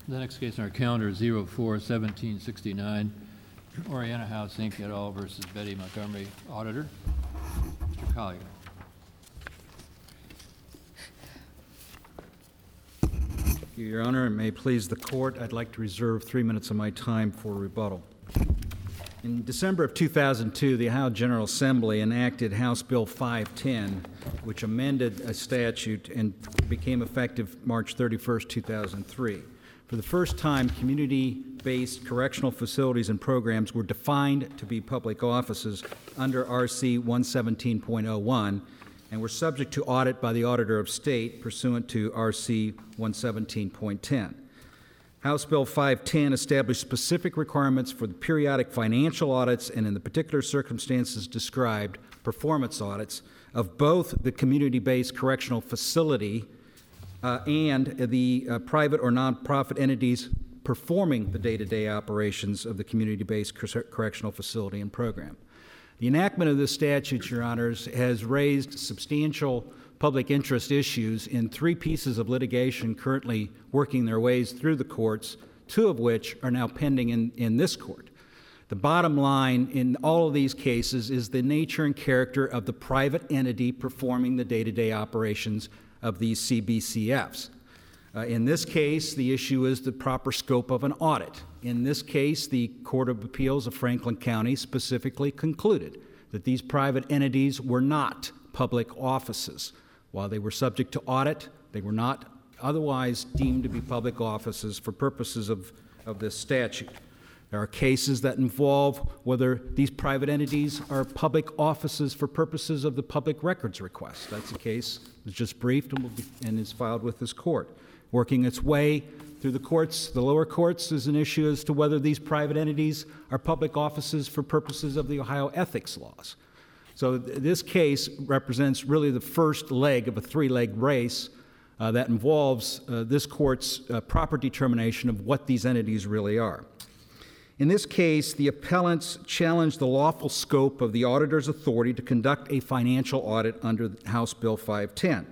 The next case on our calendar is 04-1769, Oriana House, Inc. et al. Versus Betty Montgomery, Auditor. Mr. Collier. Thank you, Your Honor, and may it please the Court, I'd like to reserve 3 minutes of my time for rebuttal. In December of 2002, the Ohio General Assembly enacted House Bill 510, which amended a statute and became effective March 31st, 2003. For the first time, community-based correctional facilities and programs were defined to be public offices under RC 117.01 and were subject to audit by the Auditor of State pursuant to RC 117.10. House Bill 510 established specific requirements for the periodic financial audits and, in the particular circumstances described, performance audits of both the community-based correctional facility and the private or nonprofit entities performing the day-to-day operations of the community-based correctional facility and program. The enactment of this statute, Your Honors, has raised substantial public interest issues in 3 pieces of litigation currently working their ways through the courts, 2 of which are now pending in this court. The bottom line in all of these cases is the nature and character of the private entity performing the day-to-day operations of these CBCFs. In this case, the issue is the proper scope of an audit. In this case, the Court of Appeals of Franklin County specifically concluded that these private entities were not public offices. While they were subject to audit, they were not otherwise deemed to be public offices for purposes of this statute. There are cases that involve whether these private entities are public offices for purposes of the public records request. That's a case that was just briefed and is filed with this court. Working its way through the courts, the lower courts, is an issue as to whether these private entities are public offices for purposes of the Ohio ethics laws. So this case represents really the first leg of a 3-leg race that involves this court's proper determination of what these entities really are. In this case, the appellants challenged the lawful scope of the auditor's authority to conduct a financial audit under House Bill 510.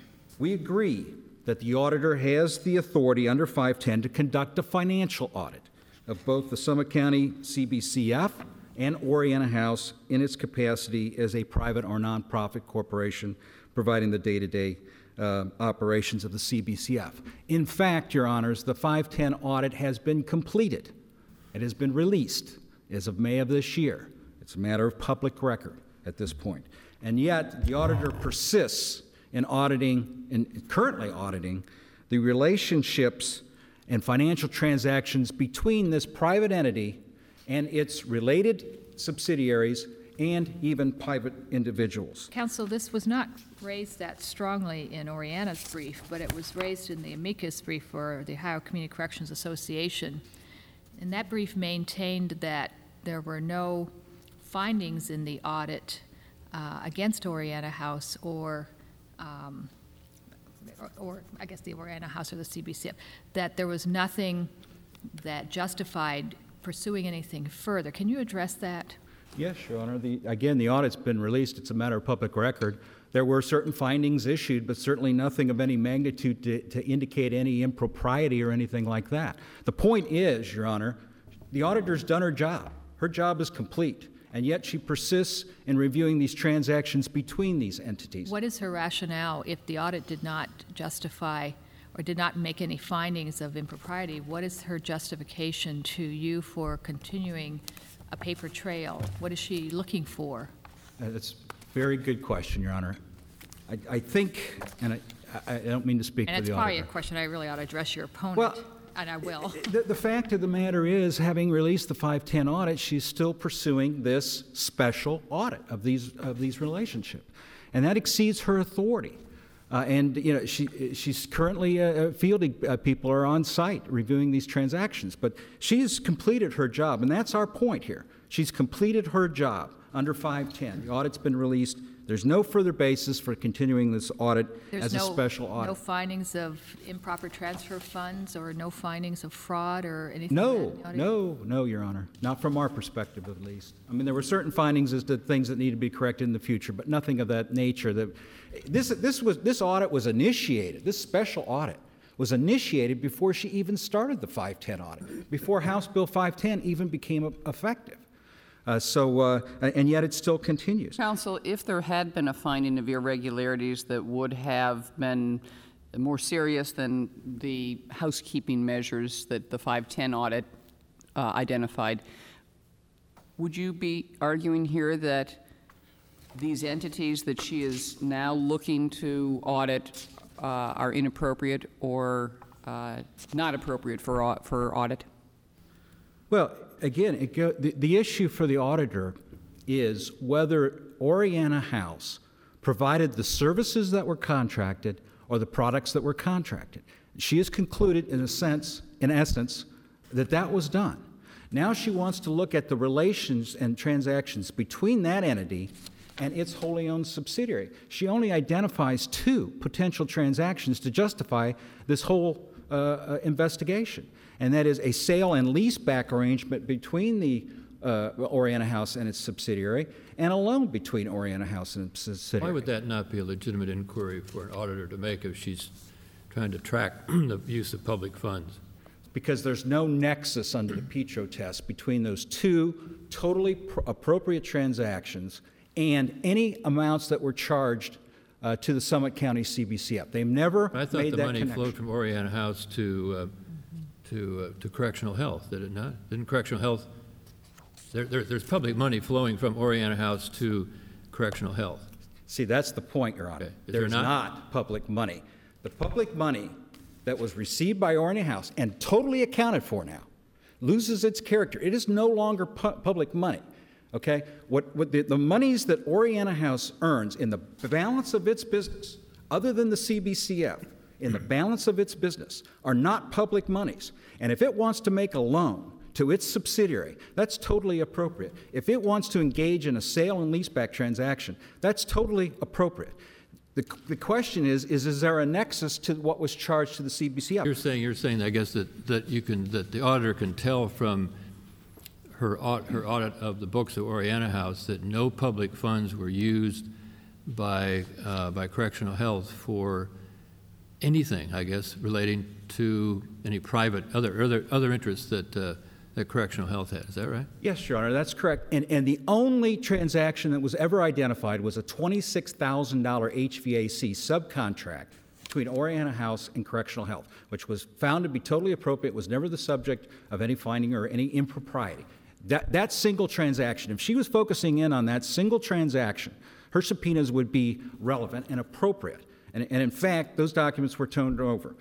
We agree that the auditor has the authority under 510 to conduct a financial audit of both the Summit County CBCF and Oriana House in its capacity as a private or nonprofit corporation providing the day-to-day operations of the CBCF. In fact, Your Honors, the 510 audit has been completed. It has been released as of May of this year. It's a matter of public record at this point. And yet, the auditor persists in auditing, and currently auditing, the relationships and financial transactions between this private entity and its related subsidiaries and even private individuals. Counsel, this was not raised that strongly in Oriana's brief, but it was raised in the amicus brief for the Ohio Community Corrections Association. And that brief maintained that there were no findings in the audit against Oriana House or I guess the Oriana House or the CBCF, that there was nothing that justified pursuing anything further. Can you address that? Yes, Your Honor. Again, the audit's been released. It's a matter of public record. There were certain findings issued, but certainly nothing of any magnitude to indicate any impropriety or anything like that. The point is, Your Honor, the auditor's done her job. Her job is complete, and yet she persists in reviewing these transactions between these entities. What is her rationale if the audit did not justify or did not make any findings of impropriety? What is her justification to you for continuing a paper trail? What is she looking for? That's a very good question, Your Honor. I think, and I don't mean to speak for the auditor. And it's probably a question I really ought to address your opponent, well, and I will. The fact of the matter is, having released the 510 audit, she's still pursuing this special audit of these relationships, and that exceeds her authority. And you know, she's currently fielding people are on site reviewing these transactions, but she's completed her job, and that's our point here. She's completed her job under 510. The audit's been released. There's no further basis for continuing this audit as a special audit. No findings of improper transfer of funds or no findings of fraud or anything? No, Your Honor. Not from our perspective, at least. I mean, there were certain findings as to things that need to be corrected in the future, but nothing of that nature. This audit was initiated. This special audit was initiated before she even started the 510 audit, before House Bill 510 even became effective. And yet it still continues. Counsel, if there had been a finding of irregularities that would have been more serious than the housekeeping measures that the 510 audit identified, would you be arguing here that these entities that she is now looking to audit are inappropriate or not appropriate for audit? Well, again, the issue for the auditor is whether Oriana House provided the services that were contracted or the products that were contracted. She has concluded, in essence, that that was done. Now she wants to look at the relations and transactions between that entity and its wholly owned subsidiary. She only identifies 2 potential transactions to justify this whole investigation, and that is a sale and leaseback arrangement between the Oriana House and its subsidiary, and a loan between Oriana House and its subsidiary. Why would that not be a legitimate inquiry for an auditor to make if she's trying to track the use of public funds? Because there's no nexus under the Petro test between those 2 totally appropriate transactions and any amounts that were charged to the Summit County CBCF. They've never made that connection. I thought the money flowed from Oriana House to Correctional Health, did it not? Didn't Correctional Health, there's public money flowing from Oriana House to Correctional Health. See, that's the point, Your Honor. Okay. There's not public money. The public money that was received by Oriana House and totally accounted for now loses its character. It is no longer public money. Okay? What the monies that Oriana House earns in the balance of its business, other than the CBCF, in the balance of its business, are not public monies. And if it wants to make a loan to its subsidiary, that's totally appropriate. If it wants to engage in a sale and leaseback transaction, that's totally appropriate. The question is there a nexus to what was charged to the CBCF? You're saying, I guess, that the auditor can tell from her audit of the books of Oriana House that no public funds were used by Correctional Health for anything, I guess, relating to any private other interests that Correctional Health had. Is that right? Yes, Your Honor, that's correct. And the only transaction that was ever identified was a $26,000 HVAC subcontract between Oriana House and Correctional Health, which was found to be totally appropriate, was never the subject of any finding or any impropriety. That single transaction, if she was focusing in on that single transaction, her subpoenas would be relevant and appropriate. And in fact, those documents were turned over.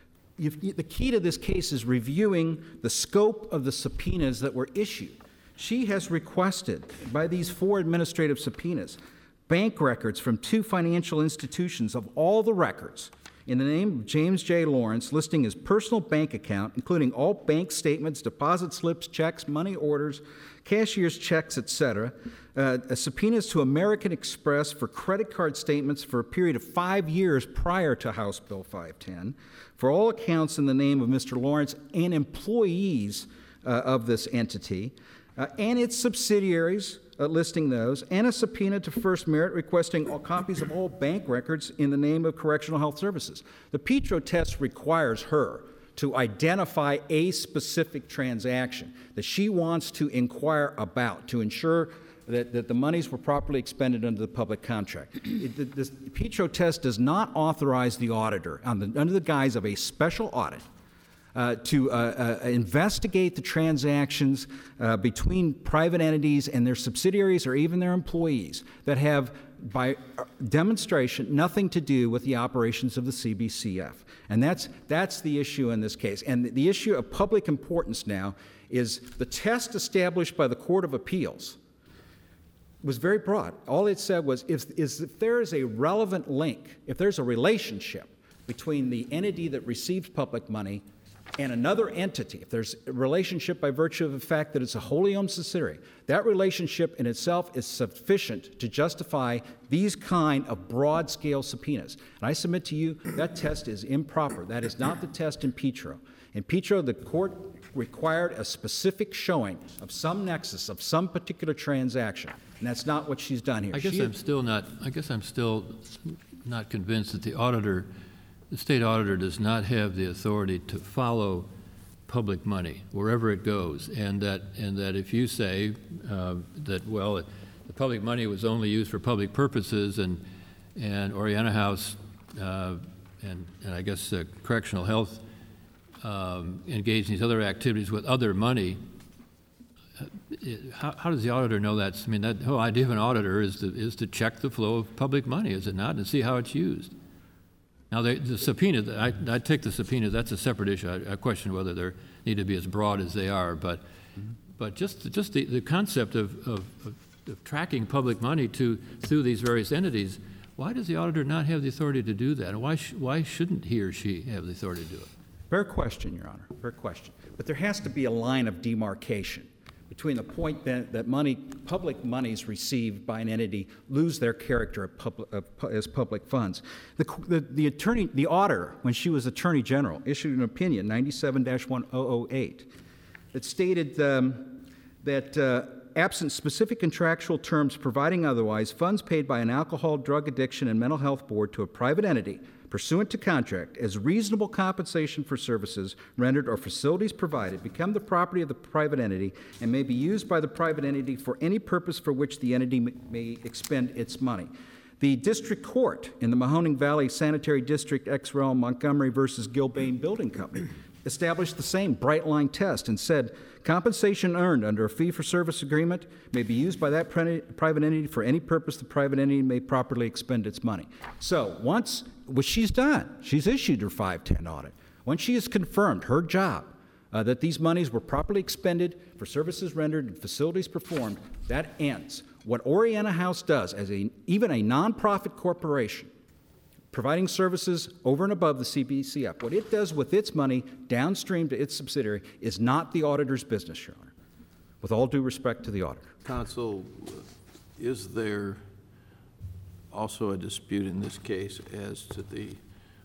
The key to this case is reviewing the scope of the subpoenas that were issued. She has requested, by these 4 administrative subpoenas, bank records from 2 financial institutions of all the records in the name of James J. Lawrence, listing his personal bank account, including all bank statements, deposit slips, checks, money orders, cashier's checks, etc. Subpoenas to American Express for credit card statements for a period of 5 years prior to House Bill 510, for all accounts in the name of Mr. Lawrence and employees of this entity, and its subsidiaries, listing those, and a subpoena to First Merit requesting all copies of all bank records in the name of Correctional Health Services. The Petro test requires her to identify a specific transaction that she wants to inquire about to ensure that the monies were properly expended under the public contract. The Petro test does not authorize the auditor, under the guise of a special audit, to investigate the transactions between private entities and their subsidiaries or even their employees that have, by demonstration, nothing to do with the operations of the CBCF. And that's the issue in this case. And the issue of public importance now is the test established by the Court of Appeals was very broad. All it said was if there is a relevant link, if there's a relationship between the entity that received public money and another entity, if there's a relationship by virtue of the fact that it's a wholly owned subsidiary, that relationship in itself is sufficient to justify these kind of broad-scale subpoenas. And I submit to you that test is improper. That is not the test in Petro. In Petro, the court required a specific showing of some nexus, of some particular transaction, and that's not what she's done here. I guess I'm still not convinced that the auditor the state auditor does not have the authority to follow public money wherever it goes, and that if you say that, well, the public money was only used for public purposes, and Oriana House and I guess correctional health engaged in these other activities with other money, how does the auditor know that? I mean, that whole idea of an auditor is to check the flow of public money, is it not, and see how it's used. Now, the subpoena, I take the subpoena, that's a separate issue. I question whether they need to be as broad as they are, but just the concept of tracking public money through these various entities, why does the auditor not have the authority to do that? And why shouldn't he or she have the authority to do it? Fair question, Your Honor, fair question. But there has to be a line of demarcation between the point that public monies received by an entity lose their character as public funds. The auditor, when she was Attorney General, issued an opinion, 97-1008, that stated that absent specific contractual terms providing otherwise, funds paid by an alcohol, drug addiction, and mental health board to a private entity pursuant to contract as reasonable compensation for services rendered or facilities provided become the property of the private entity and may be used by the private entity for any purpose for which the entity may expend its money. The district court in the Mahoning Valley Sanitary District ex rel. Montgomery versus Gilbane Building Company established the same bright line test and said compensation earned under a fee-for-service agreement may be used by that private entity for any purpose the private entity may properly expend its money. So once what she's done, she's issued her 510 audit. Once she has confirmed her job that these monies were properly expended for services rendered and facilities performed, that ends. What Oriana House does as even a nonprofit corporation providing services over and above the CBCF, what it does with its money downstream to its subsidiary is not the auditor's business, Your Honor, with all due respect to the auditor. Counsel, is there also a dispute in this case as to the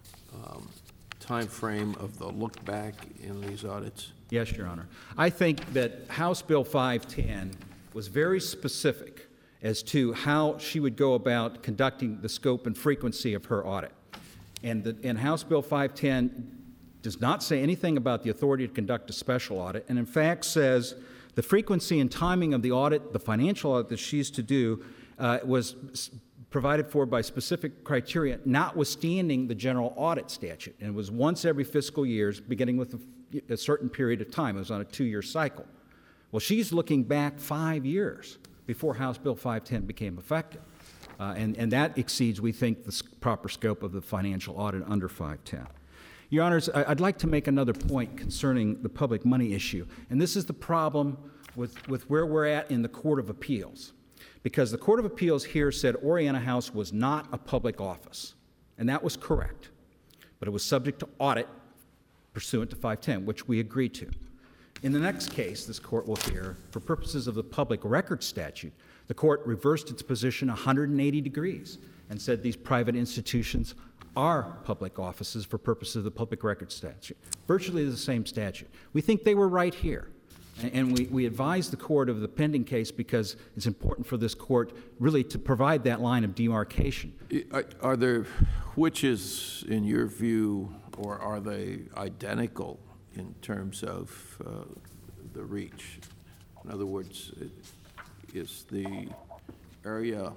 time frame of the look back in these audits? Yes, Your Honor. I think that House Bill 510 was very specific as to how she would go about conducting the scope and frequency of her audit. And House Bill 510 does not say anything about the authority to conduct a special audit, and in fact says the frequency and timing of the audit, the financial audit that she's to do, was provided for by specific criteria, notwithstanding the general audit statute. And it was once every fiscal year, beginning with a certain period of time. It was on a 2-year cycle. Well, she's looking back 5 years before House Bill 510 became effective. And that exceeds, we think, the proper scope of the financial audit under 510. Your Honors, I'd like to make another point concerning the public money issue. And this is the problem with where we're at in the Court of Appeals. Because the Court of Appeals here said Oriana House was not a public office. And that was correct. But it was subject to audit pursuant to 510, which we agreed to. In the next case, this court will hear, for purposes of the public record statute, the court reversed its position 180 degrees and said these private institutions are public offices for purposes of the public record statute. Virtually the same statute. We think they were right here. And we advised the court of the pending case because it's important for this court really to provide that line of demarcation. Are there, which is, in your view, or are they identical in terms of the reach? In other words, is the area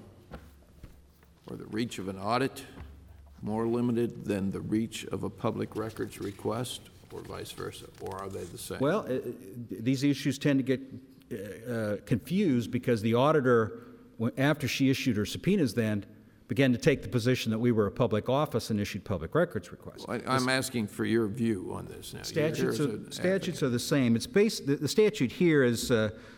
or the reach of an audit more limited than the reach of a public records request, or vice versa, or are they the same? Well, these issues tend to get confused because the auditor, after she issued her subpoenas then, began to take the position that we were a public office and issued public records requests. Well, I'm asking for your view on this now. Statutes are the same. It's based, the statute here is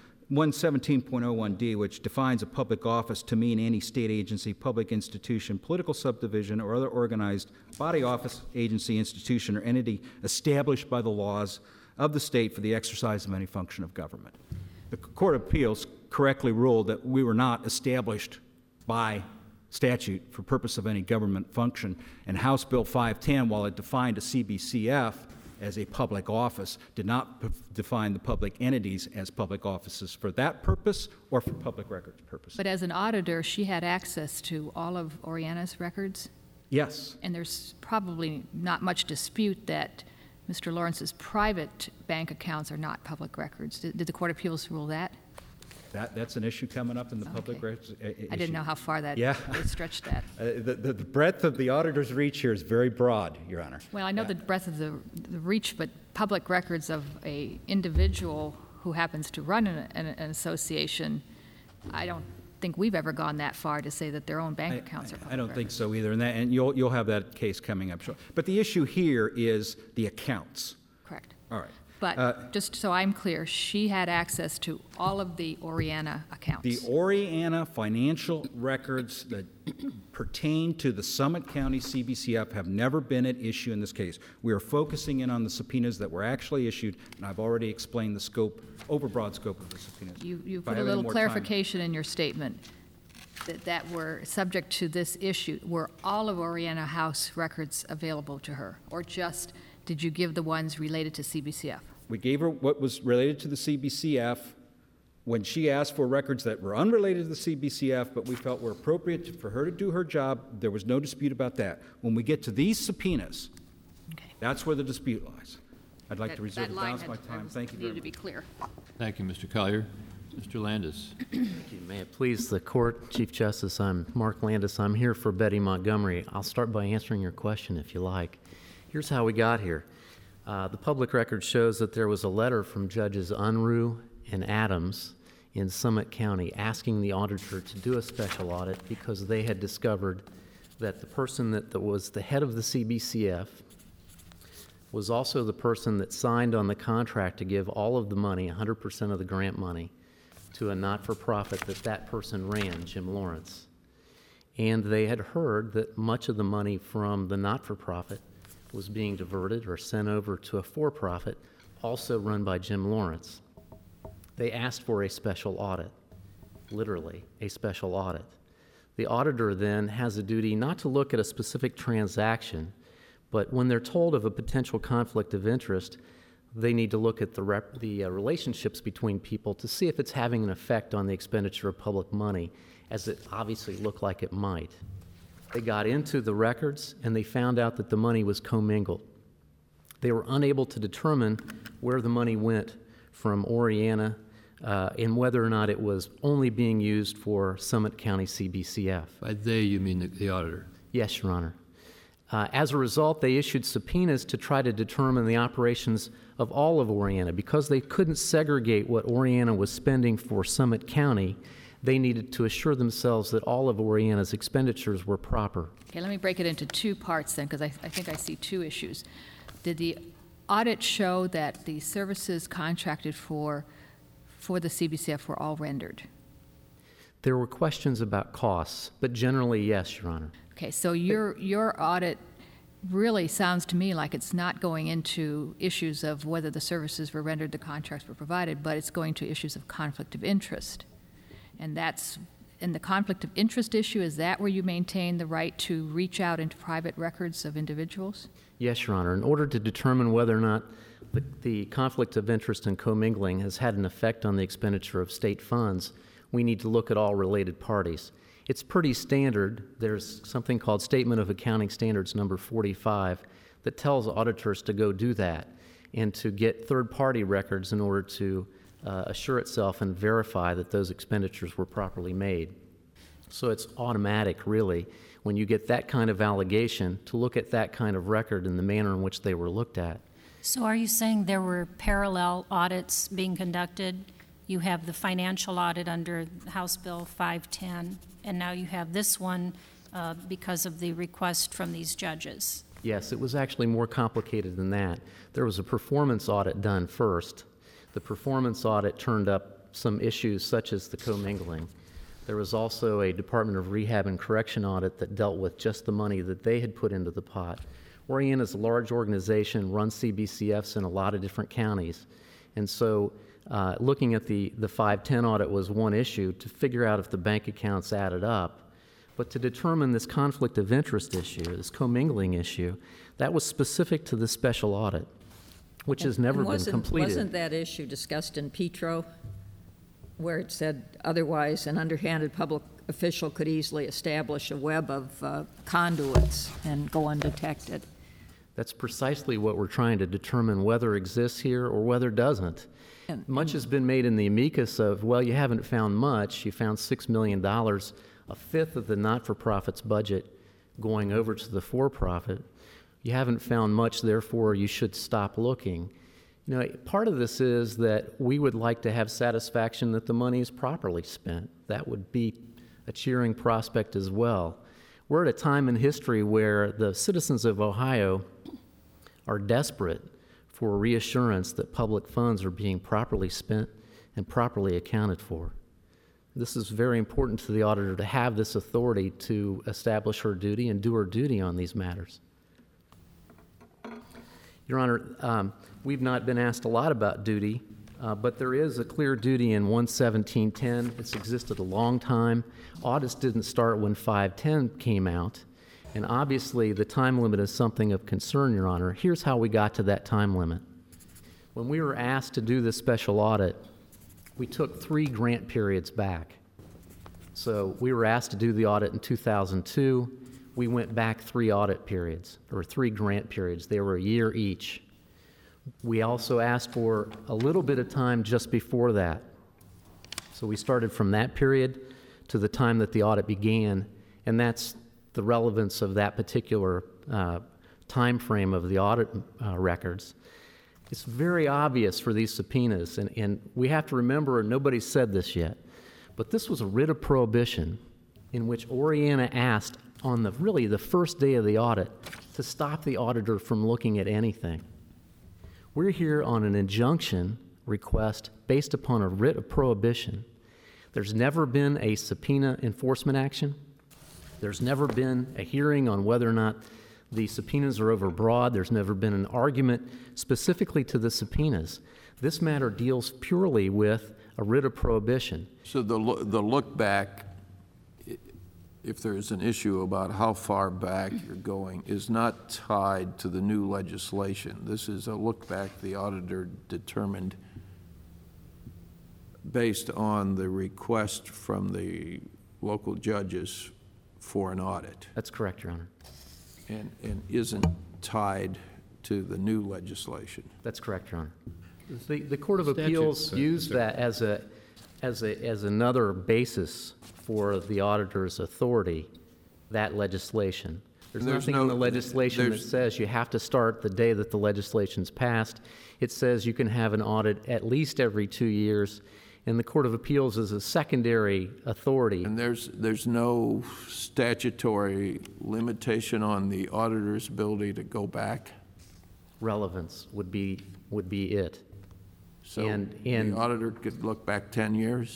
117.01D, which defines a public office to mean any state agency, public institution, political subdivision, or other organized body, office, agency, institution, or entity established by the laws of the state for the exercise of any function of government. The Court of Appeals correctly ruled that we were not established by statute for purpose of any government function, and House Bill 510, while it defined a CBCF as a public office, did not define the public entities as public offices for that purpose or for public records purposes. But as an auditor, she had access to all of Oriana's records? Yes. And there's probably not much dispute that Mr. Lawrence's private bank accounts are not public records. Did the Court of Appeals rule that? That's an issue coming up in the public Okay. records. I didn't know how far that Yeah. would stretch that. The breadth of the auditor's reach here is very broad, Your Honor. Well, I know the breadth of the reach, but public records of a individual who happens to run an association, I don't think we've ever gone that far to say that their own bank accounts are public I don't think records. so either, and you'll have that case coming up shortly. But the issue here is the accounts. Correct. All right. But just so I'm clear, she had access to all of the Oriana accounts. The Oriana financial records that pertain to the Summit County CBCF have never been at issue in this case. We are focusing in on the subpoenas that were actually issued, and I've already explained the scope, overbroad scope of the subpoenas. You If I put a have any little more time- clarification in your statement that were subject to this issue. Were all of Oriana House records available to her? Or just, did you give the ones related to CBCF? We gave her what was related to the CBCF when she asked for records that were unrelated to the CBCF, but we felt were appropriate for her to do her job. There was no dispute about that. When we get to these subpoenas, Okay. that's where the dispute lies. I'd like to That- reserve that the line balance of my had- time. Thank you very Needed to much. be clear. Thank you, Mr. Collier. Mr. Landis. May it please the Court, Chief Justice, I'm Mark Landis. I'm here for Betty Montgomery. I'll start by answering your question, if you like. Here's how we got here. The public record shows that there was a letter from Judges Unruh and Adams in Summit County asking the auditor to do a special audit because they had discovered that the person that was the head of the CBCF was also the person that signed on the contract to give all of the money, 100% of the grant money, to a not-for-profit that person ran, Jim Lawrence. And they had heard that much of the money from the not-for-profit was being diverted or sent over to a for-profit, also run by Jim Lawrence. They asked for a special audit, literally, a special audit. The auditor then has a duty not to look at a specific transaction, but when they're told of a potential conflict of interest, they need to look at the relationships between people to see if it's having an effect on the expenditure of public money, as it obviously looked like it might. They got into the records and they found out that the money was commingled. They were unable to determine where the money went from Oriana and whether or not it was only being used for Summit County CBCF. By they, you mean the auditor. Yes, Your Honor. As a result, they issued subpoenas to try to determine the operations of all of Oriana. Because they couldn't segregate what Oriana was spending for Summit County, they needed to assure themselves that all of Oriana's expenditures were proper. Okay, let me break it into two parts then, because I think I see two issues. Did the audit show that the services contracted for the CBCF were all rendered? There were questions about costs, but generally, yes, Your Honor. Okay, so your audit really sounds to me like it's not going into issues of whether the services were rendered, the contracts were provided, but it's going to issues of conflict of interest. And that's, in the conflict of interest issue, is that where you maintain the right to reach out into private records of individuals? Yes, Your Honor. In order to determine whether or not the conflict of interest and commingling has had an effect on the expenditure of state funds, we need to look at all related parties. It's pretty standard. There's something called Statement of Accounting Standards number 45 that tells auditors to go do that and to get third-party records in order to assure itself and verify that those expenditures were properly made. So it's automatic, really, when you get that kind of allegation, to look at that kind of record in the manner in which they were looked at. So are you saying there were parallel audits being conducted? You have the financial audit under House Bill 510, and now you have this one because of the request from these judges. Yes, it was actually more complicated than that. There was a performance audit done first. The performance audit turned up some issues such as the commingling. There was also a Department of Rehab and Correction audit that dealt with just the money that they had put into the pot. Oriana is a large organization, runs CBCFs in a lot of different counties. And so looking at the 510 audit was one issue to figure out if the bank accounts added up. But to determine this conflict of interest issue, this commingling issue, that was specific to the special audit, which has never been completed. Wasn't that issue discussed in Petro? where it said, otherwise, an underhanded public official could easily establish a web of conduits and go undetected. That's precisely what we're trying to determine, whether exists here or whether doesn't. Much has been made in the amicus of, well, you haven't found much. You found $6 million, a fifth of the not-for-profit's budget going over to the for-profit. You haven't found much, therefore you should stop looking. You know, part of this is that we would like to have satisfaction that the money is properly spent. That would be a cheering prospect as well. We're at a time in history where the citizens of Ohio are desperate for reassurance that public funds are being properly spent and properly accounted for. This is very important to the auditor to have this authority to establish her duty and do her duty on these matters. Your Honor, we've not been asked a lot about duty, but there is a clear duty in 11710. It's existed a long time. Audits didn't start when 510 came out, and obviously the time limit is something of concern, Your Honor. Here's how we got to that time limit. When we were asked to do this special audit, we took 3 grant periods back. So we were asked to do the audit in 2002. We went back 3 audit periods, or 3 grant periods. They were a year each. We also asked for a little bit of time just before that. So we started from that period to the time that the audit began, and that's the relevance of that particular time frame of the audit records. It's very obvious for these subpoenas, and we have to remember, and nobody's said this yet, but this was a writ of prohibition in which Oriana asked on the first day of the audit to stop the auditor from looking at anything. We're here on an injunction request based upon a writ of prohibition. There's never been a subpoena enforcement action. There's never been a hearing on whether or not the subpoenas are overbroad. There's never been an argument specifically to the subpoenas. This matter deals purely with a writ of prohibition. So the look back, if there's an issue about how far back you're going, is not tied to the new legislation. This is a look back the auditor determined based on the request from the local judges for an audit. That's correct, Your Honor. And isn't tied to the new legislation. That's correct, Your Honor. The Court of Appeals used that as another basis for the auditor's authority, that legislation. There's nothing in the legislation that says you have to start the day that the legislation's passed. It says you can have an audit at least every 2 years, and the Court of Appeals is a secondary authority. And there's no statutory limitation on the auditor's ability to go back? Relevance would be it. So and the auditor could look back 10 years?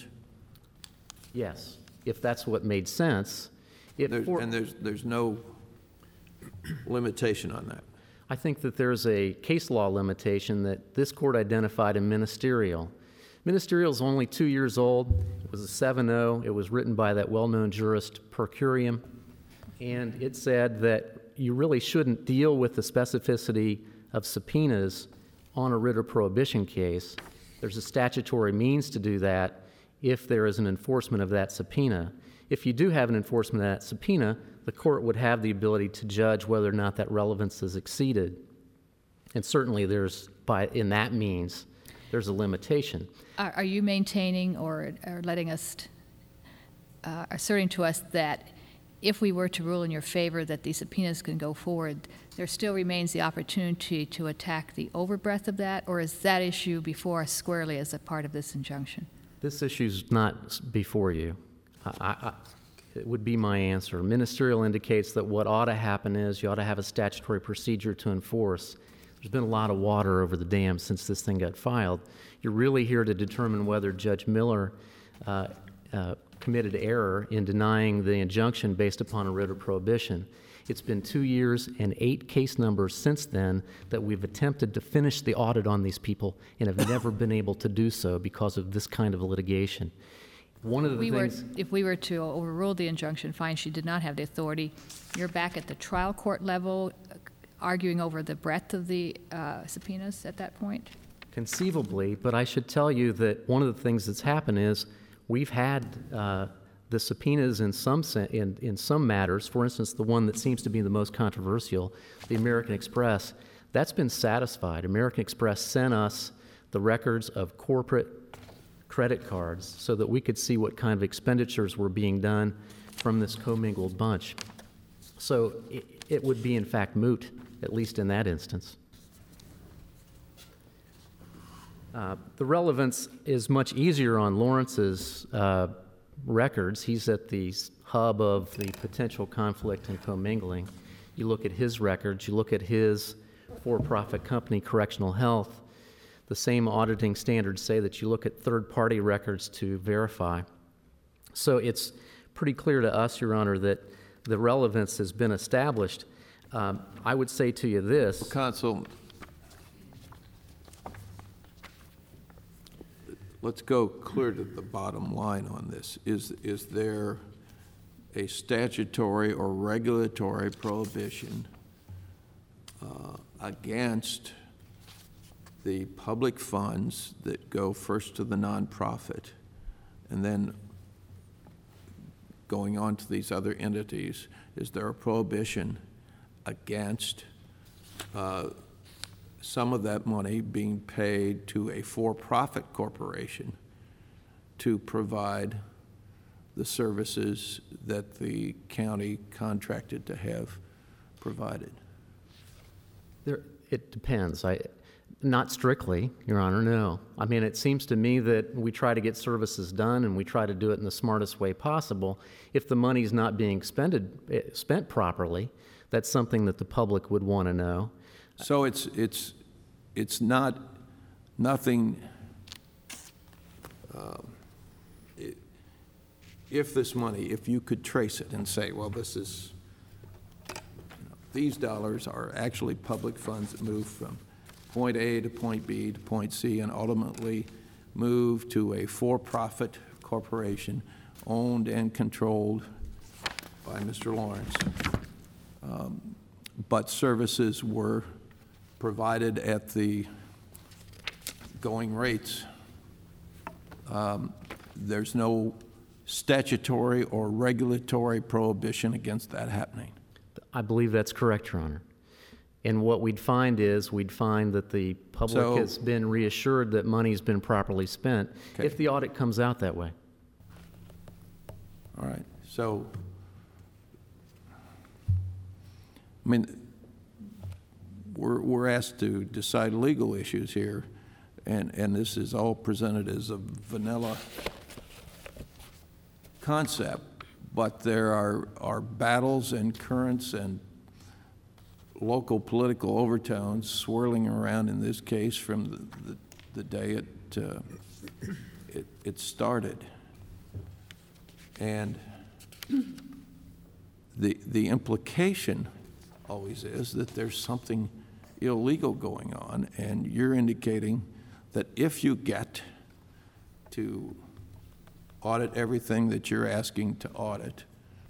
Yes, if that's what made sense. There's no limitation on that? I think that there's a case law limitation that this court identified in ministerial. Ministerial is only 2 years old. It was a 7-0. It was written by that well-known jurist per curiam, and it said that you really shouldn't deal with the specificity of subpoenas on a writ of prohibition case. There's a statutory means to do that if there is an enforcement of that subpoena. If you do have an enforcement of that subpoena, the court would have the ability to judge whether or not that relevance is exceeded. And certainly in that means, there's a limitation. Are you maintaining or letting us, asserting to us that if we were to rule in your favor that these subpoenas can go forward, there still remains the opportunity to attack the overbreadth of that, or is that issue before us squarely as a part of this injunction? This issue's not before you. It would be my answer. Ministerial indicates that what ought to happen is you ought to have a statutory procedure to enforce. There's been a lot of water over the dam since this thing got filed. You're really here to determine whether Judge Miller committed error in denying the injunction based upon a writ of prohibition. It's been 2 years and 8 case numbers since then that we've attempted to finish the audit on these people and have never been able to do so because of this kind of litigation. One of the things... If we were to overrule the injunction, find she did not have the authority, you're back at the trial court level arguing over the breadth of the subpoenas at that point? Conceivably, but I should tell you that one of the things that's happened is we've had the subpoenas in some matters. For instance, the one that seems to be the most controversial, the American Express, that's been satisfied. American Express sent us the records of corporate credit cards so that we could see what kind of expenditures were being done from this commingled bunch. So it would be, in fact, moot, at least in that instance. The relevance is much easier on Lawrence's records. He's at the hub of the potential conflict and commingling. You look at his records, you look at his for-profit company, Correctional Health, the same auditing standards say that you look at third-party records to verify. So it's pretty clear to us, Your Honor, that the relevance has been established. I would say to you this. Counsel, let's go clear to the bottom line on this. Is there a statutory or regulatory prohibition against the public funds that go first to the nonprofit and then going on to these other entities? Is there a prohibition against some of that money being paid to a for-profit corporation to provide the services that the county contracted to have provided? It depends. Not strictly, Your Honor, no. I mean, it seems to me that we try to get services done and we try to do it in the smartest way possible. If the money's not being spent properly, that's something that the public would want to know. So it's not nothing. If this money, if you could trace it and say, well, this is, these dollars are actually public funds that move from point A to point B to point C and ultimately move to a for-profit corporation owned and controlled by Mr. Lawrence, but services were provided at the going rates. There's no statutory or regulatory prohibition against that happening. I believe that's correct, Your Honor. And what we'd find that the public has been reassured that money's been properly spent if the audit comes out that way. All right. So, I mean, we're asked to decide legal issues here, and this is all presented as a vanilla concept, but there are battles and currents and local political overtones swirling around in this case from the day it started. And the implication always is that there's something illegal going on, and you're indicating that if you get to audit everything that you're asking to audit,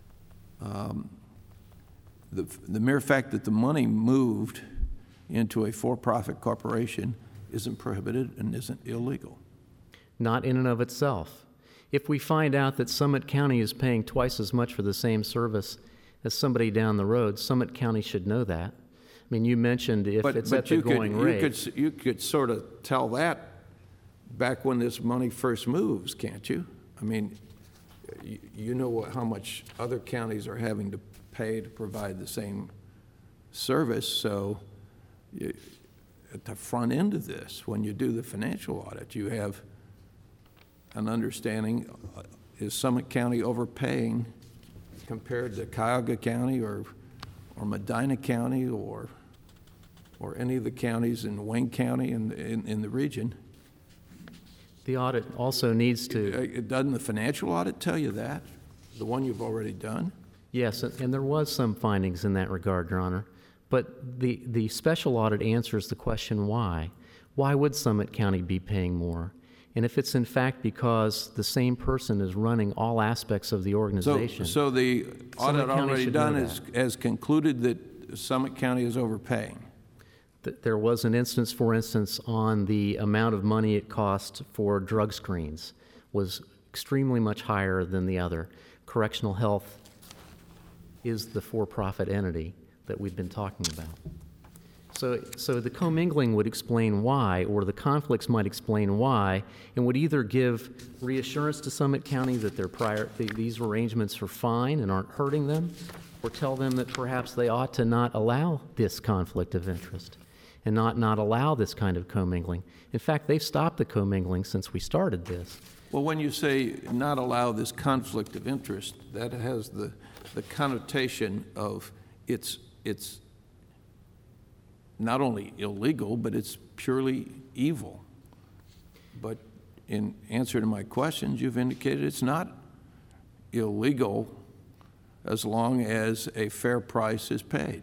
the mere fact that the money moved into a for-profit corporation isn't prohibited and isn't illegal. Not in and of itself. If we find out that Summit County is paying twice as much for the same service as somebody down the road, Summit County should know that. I mean, you mentioned if it's at the going rate. You could sort of tell that back when this money first moves, can't you? I mean, you know how much other counties are having to pay to provide the same service, so at the front end of this, when you do the financial audit, you have an understanding, is Summit County overpaying compared to Cuyahoga County or Medina County or any of the counties in Wayne County in the region? The audit also needs to... Doesn't the financial audit tell you that, the one you've already done? Yes, and there was some findings in that regard, Your Honor. But the special audit answers the question why. Why would Summit County be paying more? And if it's in fact because the same person is running all aspects of the organization. So the audit already done has concluded that Summit County is overpaying. There was an instance, for instance, on the amount of money it cost for drug screens was extremely much higher than the other. Correctional Health is the for-profit entity that we've been talking about. So the commingling would explain why, or the conflicts might explain why, and would either give reassurance to Summit County that these arrangements are fine and aren't hurting them, or tell them that perhaps they ought to not allow this conflict of interest and not allow this kind of commingling. In fact, they've stopped the commingling since we started this. Well, when you say not allow this conflict of interest, that has the connotation of it's not only illegal, but it's purely evil. But in answer to my questions, you've indicated it's not illegal as long as a fair price is paid.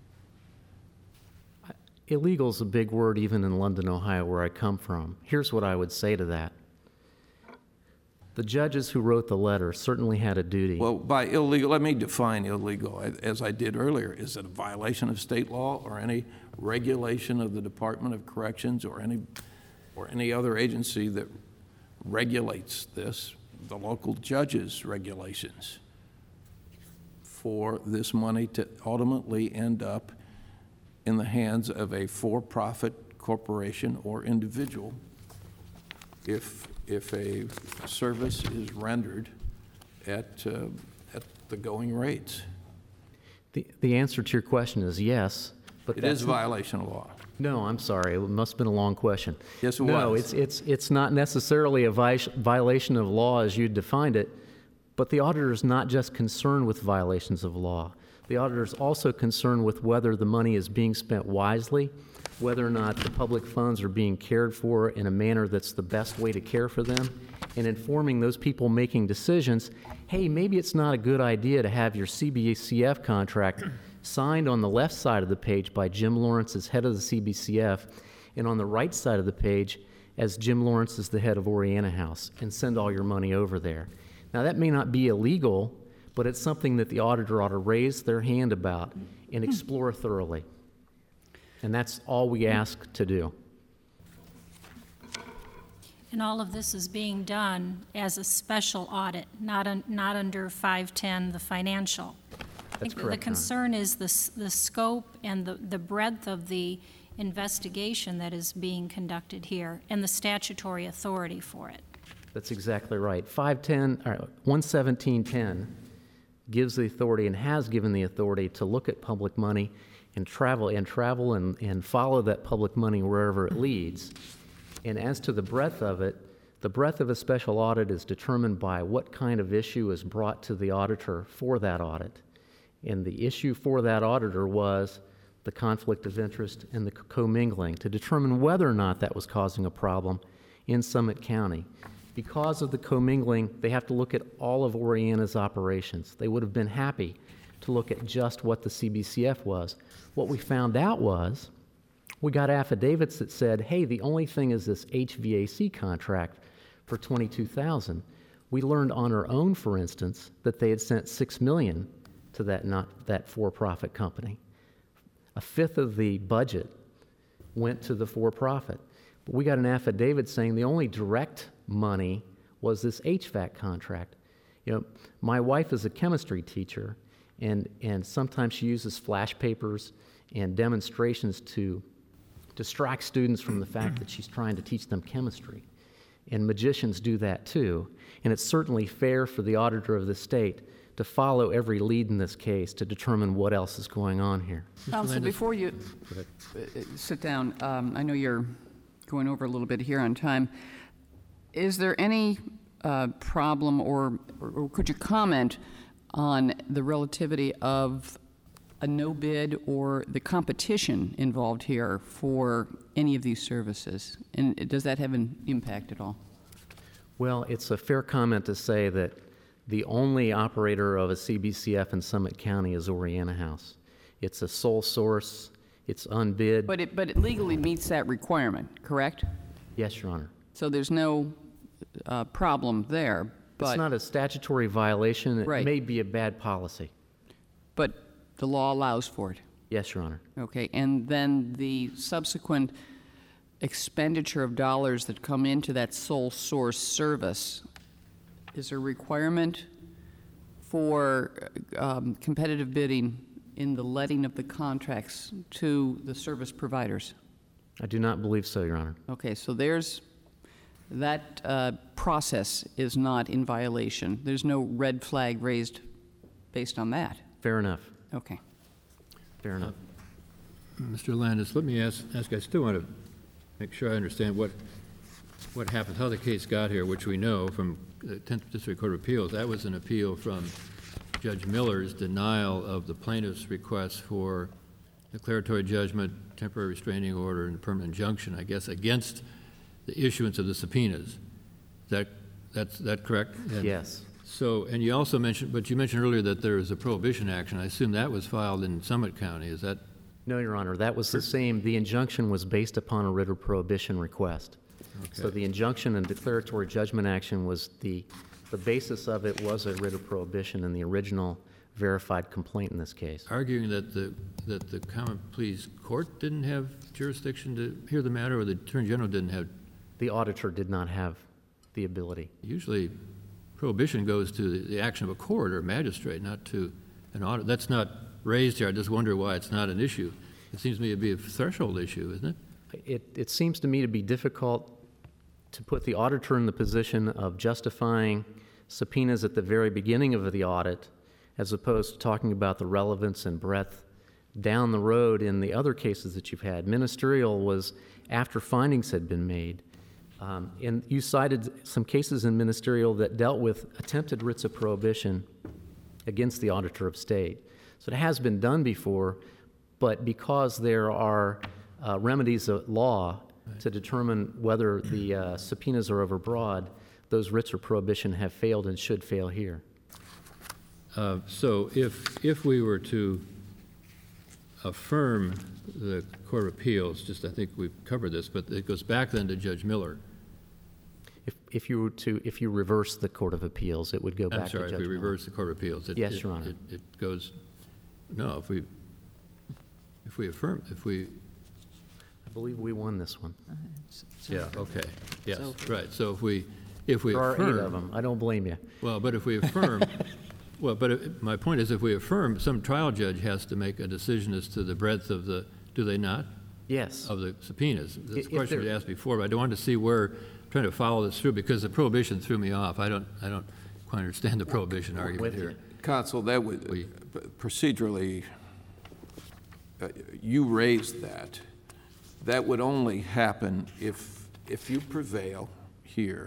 Illegal is a big word even in London, Ohio, where I come from. Here's what I would say to that. The judges who wrote the letter certainly had a duty. Well, by illegal, let me define illegal, as I did earlier. Is it a violation of state law or any regulation of the Department of Corrections or any other agency that regulates this, the local judges' regulations, for this money to ultimately end up in the hands of a for-profit corporation or individual if a service is rendered at the going rates? The answer to your question is yes, but It is a violation of law. No, I'm sorry. It must have been a long question. Yes, it No, was. it's not necessarily a violation of law as you defined it, but the auditor is not just concerned with violations of law. The auditor is also concerned with whether the money is being spent wisely, whether or not the public funds are being cared for in a manner that's the best way to care for them, and informing those people making decisions, hey, maybe it's not a good idea to have your CBCF contract signed on the left side of the page by Jim Lawrence as head of the CBCF, and on the right side of the page as Jim Lawrence is the head of Oriana House, and send all your money over there. Now, that may not be illegal, but it's something that the auditor ought to raise their hand about and explore thoroughly. And that's all we ask to do. And all of this is being done as a special audit, not under 510, the financial. I think correct, the Your Honor. concern is the scope and the breadth of the investigation that is being conducted here and the statutory authority for it. That's exactly right. 11710 gives the authority and has given the authority to look at public money and travel and follow that public money wherever it leads. And as to the breadth of it, the breadth of a special audit is determined by what kind of issue is brought to the auditor for that audit. And the issue for that auditor was the conflict of interest and the commingling, to determine whether or not that was causing a problem in Summit County. Because of the commingling, they have to look at all of Oriana's operations. They would have been happy to look at just what the CBCF was. What we found out was we got affidavits that said, hey, the only thing is this HVAC contract for $22,000. We learned on our own, for instance, that they had sent $6 million to that for-profit company. A fifth of the budget went to the for-profit. But we got an affidavit saying the only direct money was this HVAC contract. You know, my wife is a chemistry teacher, and sometimes she uses flash papers and demonstrations to distract students from the fact that she's trying to teach them chemistry. And magicians do that too. And it's certainly fair for the auditor of the state to follow every lead in this case to determine what else is going on here. Counsel, before you sit down, I know you're going over a little bit here on time. Is there any problem, or could you comment on the relativity of a no bid or the competition involved here for any of these services? And does that have an impact at all? Well, it's a fair comment to say that the only operator of a CBCF in Summit County is Oriana House. It's a sole source, it's unbid. But it legally meets that requirement, correct? Yes, Your Honor. So there's no problem there, but... It's not a statutory violation. It Right. may be a bad policy. But the law allows for it. Yes, Your Honor. Okay, and then the subsequent expenditure of dollars that come into that sole source service, is there a requirement for competitive bidding in the letting of the contracts to the service providers? I do not believe so, Your Honor. Okay, so that process is not in violation. There's no red flag raised based on that. Fair enough. Okay. Fair enough. Mr. Landis, let me ask, I still want to make sure I understand what happened, how the case got here, which we know from the 10th District Court of Appeals. That was an appeal from Judge Miller's denial of the plaintiff's request for declaratory judgment, temporary restraining order, and permanent injunction, I guess, against the issuance of the subpoenas. That's correct? And Yes. so, and you also mentioned, but you mentioned earlier that there is a prohibition action. I assume that was filed in Summit County. Is that? No, Your Honor, that was the same. The injunction was based upon a writ of prohibition request. So the injunction and declaratory judgment action was the basis of it was a writ of prohibition in the original verified complaint in this case. Arguing that the common pleas court didn't have jurisdiction to hear the matter, or the Attorney General didn't have? The auditor did not have the ability. Usually, prohibition goes to the action of a court or a magistrate, not to an audit. That's not raised here. I just wonder why it's not an issue. It seems to me to be a threshold issue, isn't it? It seems to me to be difficult to put the auditor in the position of justifying subpoenas at the very beginning of the audit, as opposed to talking about the relevance and breadth down the road in the other cases that you've had. Ministerial was after findings had been made. And you cited some cases in ministerial that dealt with attempted writs of prohibition against the auditor of state. So it has been done before, but because there are remedies of law to determine whether the subpoenas are overbroad, those writs of prohibition have failed and should fail here. So if we were to affirm the Court of Appeals, just I think we've covered this, but it goes back then to Judge Miller. If you reverse the Court of Appeals, it would go back to Judge I'm sorry, if we Miller. reverse the Court of Appeals. Yes, Your Honor. It goes, no, if we affirm, I believe we won this one. yeah, okay, yes, So- right. So if we There are 8 affirm. of them. I don't blame you. Well, but if we affirm, my point is, if we affirm, some trial judge has to make a decision as to the breadth of the, do they not, Yes. of the subpoenas? That's If a question we there- asked before, but I wanted to see where, trying to follow this through, because the prohibition threw me off. I don't quite understand the prohibition argument with here. you. Counsel, that would, procedurally, you raised that. That would only happen if you prevail here,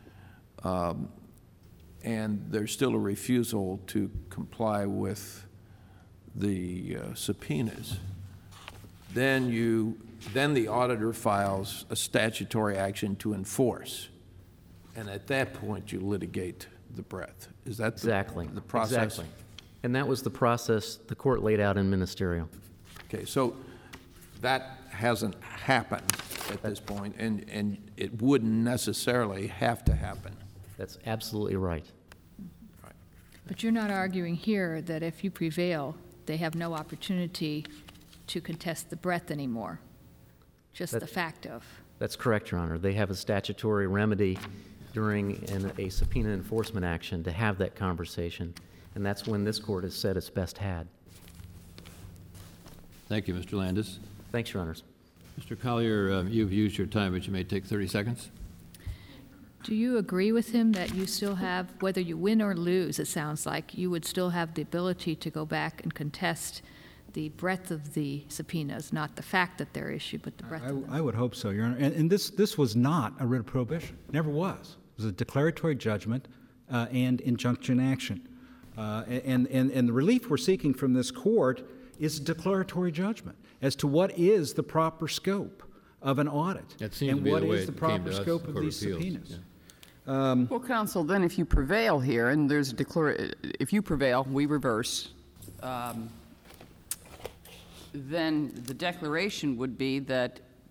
and there's still a refusal to comply with the subpoenas. Then the auditor files a statutory action to enforce, and at that point you litigate the breadth. Is that Exactly. the process? Exactly. And that was the process the court laid out in ministerial. Okay, so that hasn't happened at this point, and it wouldn't necessarily have to happen. That's absolutely right. But you're not arguing here that if you prevail, they have no opportunity to contest the breadth anymore, just the That- fact of. That's correct, Your Honor. They have a statutory remedy during a subpoena enforcement action to have that conversation, and that's when this court has said it's best had. Thank you, Mr. Landis. Thanks, Your Honors. Mr. Collier, you've used your time, but you may take 30 seconds. Do you agree with him that you still have, whether you win or lose, it sounds like, you would still have the ability to go back and contest the breadth of the subpoenas, not the fact that they're issued, but the breadth of them? I would hope so, Your Honor. And this was not a writ of prohibition. Never was. It was a declaratory judgment and injunction action. And the relief we're seeking from this court is a declaratory judgment as to what is the proper scope of an audit. That seems to and be what the way is the it came proper to us, scope the of Court of these Appeals, subpoenas. yeah. Well, counsel, then if you prevail here, and there's if you prevail, we reverse, then the declaration would be that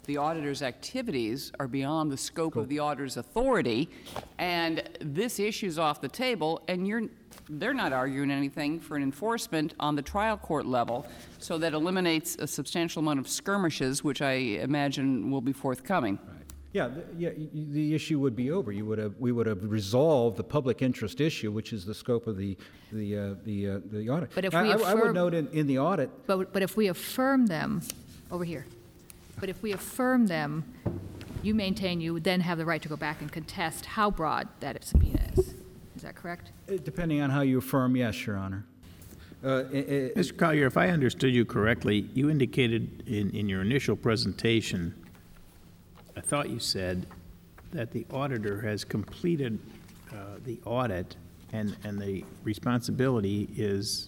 the auditor's activities are beyond the scope of the auditor's authority, and this issue's off the table, and they're not arguing anything for an enforcement on the trial court level, so that eliminates a substantial amount of skirmishes, which I imagine will be forthcoming. Yeah, the issue would be over. We would have resolved the public interest issue, which is the scope of the audit. But if we I would affirm- note in the audit, But if we affirm them, over here, but if we affirm them, you maintain you would then have the right to go back and contest how broad that subpoena is. Is that correct? depending on how you affirm, yes, Your Honor. Mr. Collier, if I understood you correctly, you indicated in your initial presentation, I thought you said that the auditor has completed the audit and the responsibility is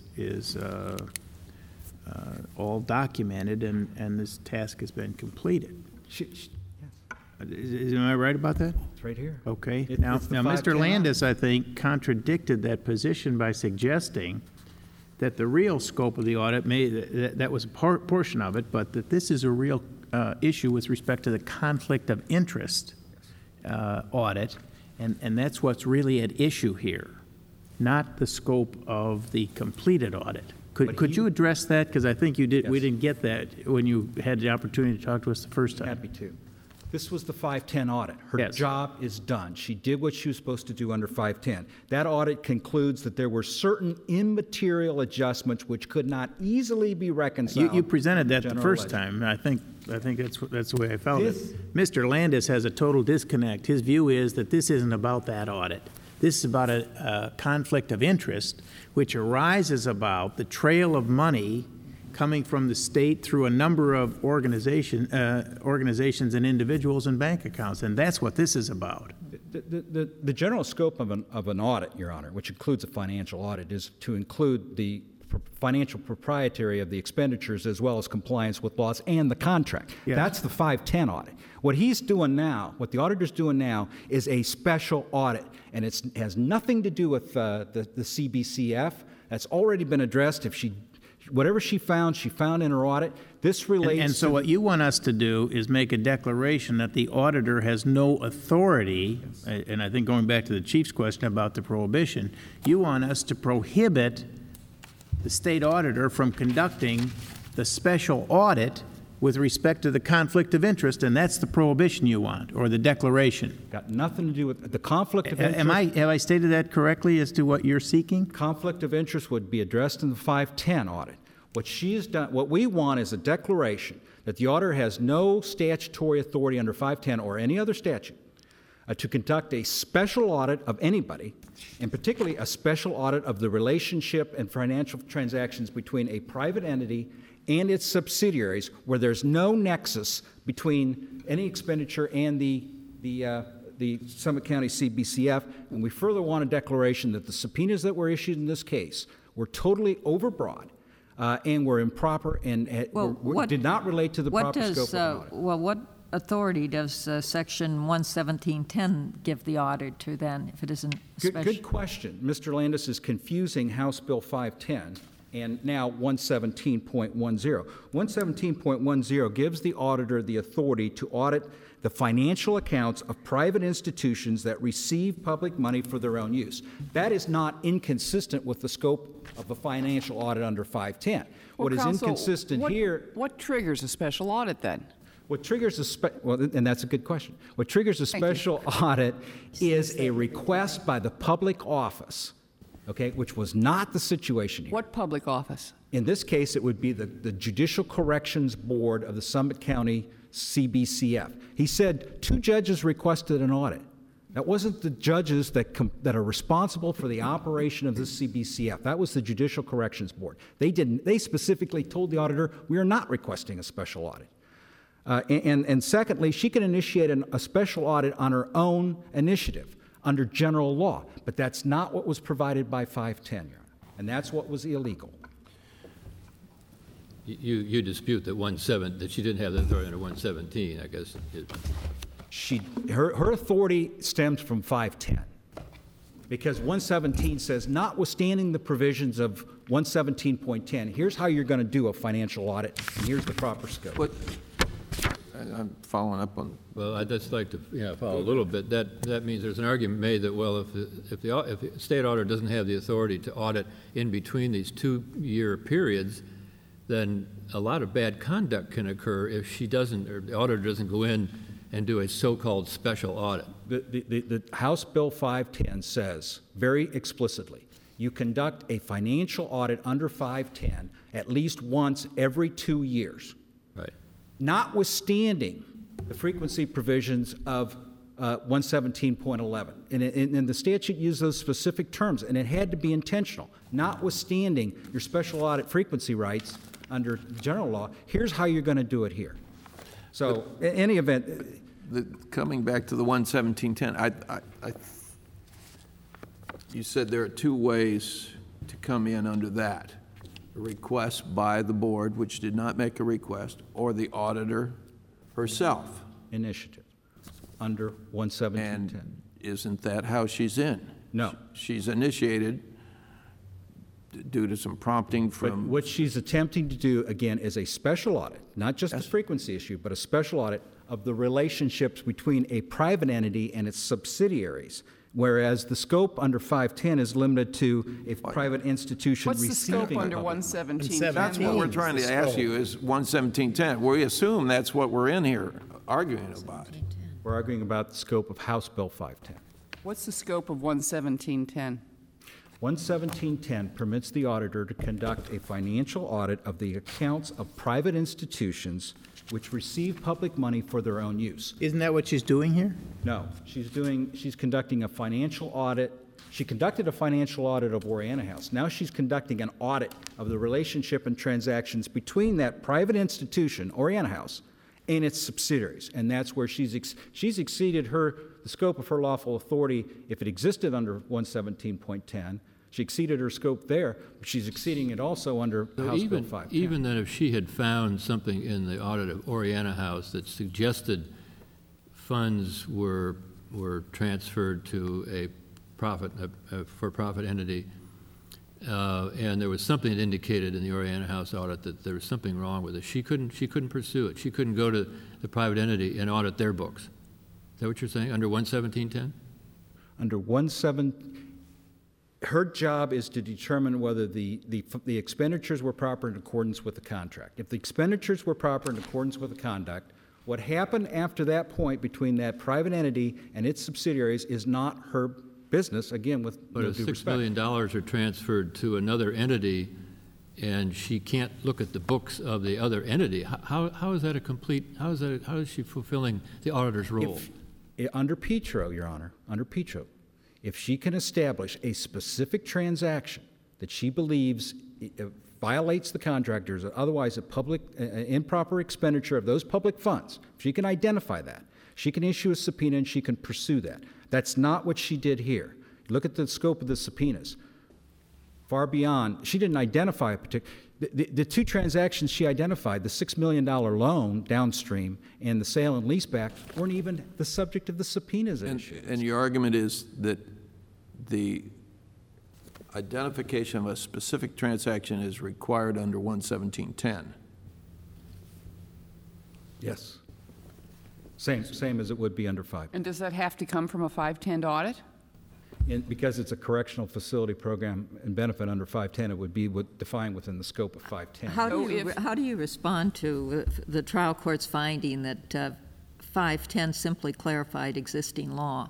all documented and this task has been completed. Am I right about that? It's right here. Okay. It's Now, the Mr. 510 Landis, I think, contradicted that position by suggesting that the real scope of the audit that was a portion of it, but that this is a real issue with respect to the conflict of interest audit, and that's what's really at issue here, not the scope of the completed audit. Could you address that? Because I think you did. Yes. We didn't get that when you had the opportunity to talk to us the first time. Happy to. This was the 510 audit. Her Yes. job is done. She did what she was supposed to do under 510. That audit concludes that there were certain immaterial adjustments which could not easily be reconciled. You presented that the General first ledger. time, and I think that's the way I felt This- it. Mr. Landis has a total disconnect. His view is that this isn't about that audit. This is about a conflict of interest which arises about the trail of money coming from the state through a number of organizations and individuals and bank accounts, and that's what this is about. The general scope of an audit, Your Honor, which includes a financial audit, is to include the financial proprietary of the expenditures as well as compliance with laws and the contract. Yes. That's the 510 audit. What he's doing now, what the auditor's doing now, is a special audit, and it has nothing to do with the CBCF. That's already been addressed. Whatever she found in her audit. This relates And so to what you want us to do is make a declaration that the auditor has no authority, and I think going back to the Chief's question about the prohibition, you want us to prohibit the state auditor from conducting the special audit with respect to the conflict of interest, and that's the prohibition you want, or the declaration. got nothing to do with the conflict of interest. Have I stated that correctly as to what you're seeking? Conflict of interest would be addressed in the 510 audit. What she has done, what we want is a declaration that the auditor has no statutory authority under 510 or any other statute to conduct a special audit of anybody, and particularly a special audit of the relationship and financial transactions between a private entity and its subsidiaries where there's no nexus between any expenditure and the Summit County CBCF. And we further want a declaration that the subpoenas that were issued in this case were totally overbroad and were improper and did not relate to the proper scope of the audit. Well, what authority does Section 11710 give the auditor then, if it isn't special? Good question. Mr. Landis is confusing House Bill 510 and now 117.10. 117.10 gives the auditor the authority to audit the financial accounts of private institutions that receive public money for their own use. That is not inconsistent with the scope of a financial audit under 510. What is Counsel, inconsistent here... What triggers a special audit then? What triggers and that's a good question. What triggers a special audit is a request by the public office, okay, which was not the situation here. What public office? In this case, it would be the Judicial Corrections Board of the Summit County CBCF. He said 2 judges requested an audit. That wasn't the judges that are responsible for the operation of this CBCF. That was the Judicial Corrections Board. They specifically told the auditor, we are not requesting a special audit. And secondly, she can initiate a special audit on her own initiative under general law, but that's not what was provided by 510, Your Honor, and that's what was illegal. You dispute that she didn't have the authority under 117, I guess. Her authority stems from 510, because 117 says, notwithstanding the provisions of 117.10, here's how you're going to do a financial audit, and here's the proper scope. I'm following up on, Well, I'd just like to, follow a little bit. That means there's an argument made that, well, if the state auditor doesn't have the authority to audit in between these 2-year periods, then a lot of bad conduct can occur if she doesn't, or the auditor doesn't go in and do a so-called special audit. The House Bill 510 says very explicitly, you conduct a financial audit under 510 at least once every 2 years, Right. notwithstanding the frequency provisions of 117.11. And the statute used those specific terms, and it had to be intentional. Notwithstanding your special audit frequency rights under general law, here's how you're going to do it here. So, in any event, coming back to the 11710, you said there are 2 ways to come in under that. A request by the board, which did not make a request, or the auditor herself. initiative under 11710. And isn't that how she's in? No. She's initiated due to some prompting But from, what she's attempting to do, again, is a special audit, not just a frequency issue, but a special audit of the relationships between a private entity and its subsidiaries, whereas the scope under 510 is limited to a private institution What's the receiving scope under public- 117? that's what we're trying to ask you, is 11710. We assume that's what we're in here arguing about. We're arguing about the scope of House Bill 510. What's the scope of 11710? 11710 permits the auditor to conduct a financial audit of the accounts of private institutions which receive public money for their own use. Isn't that what she's doing here? No, she's conducting a financial audit. She conducted a financial audit of Oriana House. Now she's conducting an audit of the relationship and transactions between that private institution, Oriana House, and its subsidiaries. And that's where she's exceeded the scope of her lawful authority if it existed under 117.10. She exceeded her scope there, but she's exceeding it also under So House Bill 510. even then, if she had found something in the audit of Oriana House that suggested funds were transferred to a for-profit entity, and there was something that indicated in the Oriana House audit that there was something wrong with it, she couldn't pursue it. She couldn't go to the private entity and audit their books. Is that what you're saying, under 11710? Under 17, her job is to determine whether the expenditures were proper in accordance with the contract. If the expenditures were proper in accordance with the conduct, what happened after that point between that private entity and its subsidiaries is not her business, again, with But no if due $6 respect. million are transferred to another entity and she can't look at the books of the other entity, how is that a complete, how is she fulfilling the auditor's role? Under Petro, Your Honor, under Petro, if she can establish a specific transaction that she believes violates the contract, or is otherwise a public, improper expenditure of those public funds, if she can identify that, she can issue a subpoena and she can pursue that. That's not what she did here. Look at the scope of the subpoenas. Far beyond, she didn't identify a particular, the 2 transactions she identified, the $6 million loan downstream and the sale and leaseback, weren't even the subject of the subpoenas issued. And your argument is that the identification of a specific transaction is required under 11710. Yes. Same as it would be under 5. And does that have to come from a 510 audit? Because it's a correctional facility program and benefit under 510, it would be defined within the scope of 510. How do you respond to the trial court's finding that 510 simply clarified existing law?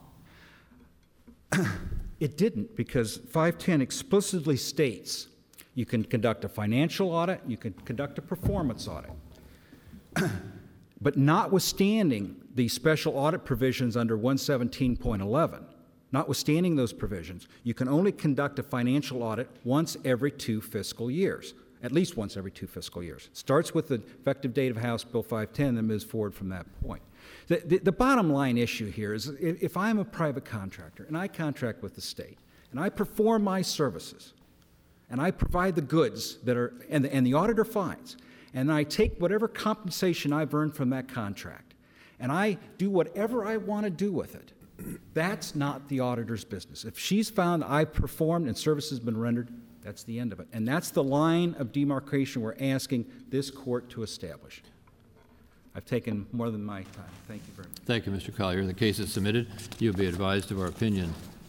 It didn't, because 510 explicitly states you can conduct a financial audit, you can conduct a performance audit. But notwithstanding the special audit provisions under 117.11, notwithstanding those provisions, you can only conduct a financial audit once every 2 fiscal years, at least once every 2 fiscal years. It starts with the effective date of House Bill 510, then moves forward from that point. The bottom line issue here is if I'm a private contractor and I contract with the state and I perform my services and I provide the goods that are, and the auditor finds, and I take whatever compensation I've earned from that contract and I do whatever I want to do with it, that's not the auditor's business. If she's found I performed and service has been rendered, that's the end of it. And that's the line of demarcation we're asking this court to establish. I've taken more than my time. Thank you very much. Thank you, Mr. Collier. The case is submitted. You'll be advised of our opinion.